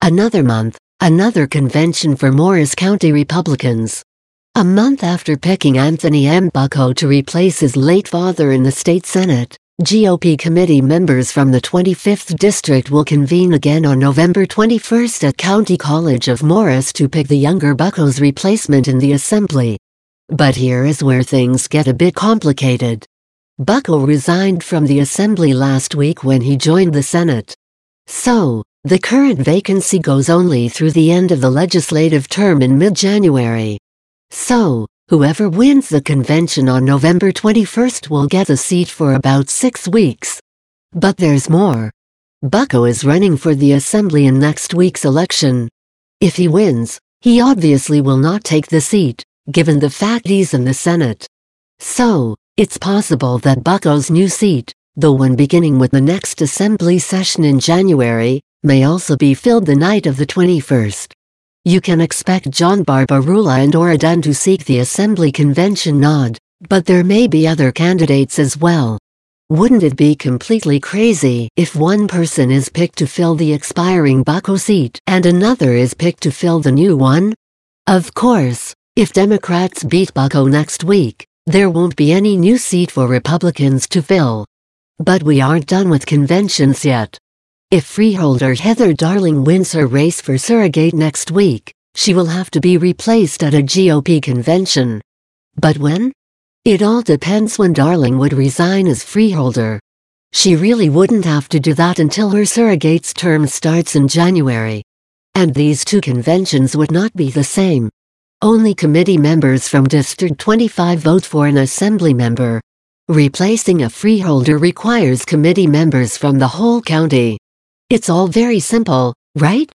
Another month, another convention for Morris County Republicans. A month after picking Anthony M. Bucco to replace his late father in the state Senate, GOP committee members from the 25th District will convene again on November 21 at County College of Morris to pick the younger Bucco's replacement in the Assembly. But here is where things get a bit complicated. Bucco resigned from the Assembly last week when he joined the Senate. So, the current vacancy goes only through the end of the legislative term in mid-January. So, whoever wins the convention on November 21 will get a seat for about 6 weeks. But there's more. Bucco is running for the Assembly in next week's election. If he wins, he obviously will not take the seat, given the fact he's in the Senate. So, it's possible that Bucco's new seat, the one beginning with the next Assembly session in January, may also be filled the night of the 21st. You can expect John Barbarula and Oradan to seek the Assembly convention nod, but there may be other candidates as well. Wouldn't it be completely crazy if one person is picked to fill the expiring Bucco seat and another is picked to fill the new one? Of course, if Democrats beat Bucco next week, there won't be any new seat for Republicans to fill. But we aren't done with conventions yet. If freeholder Heather Darling wins her race for surrogate next week, she will have to be replaced at a GOP convention. But when? It all depends when Darling would resign as freeholder. She really wouldn't have to do that until her surrogate's term starts in January. And these two conventions would not be the same. Only committee members from District 25 vote for an assembly member. Replacing a freeholder requires committee members from the whole county. It's all very simple, right?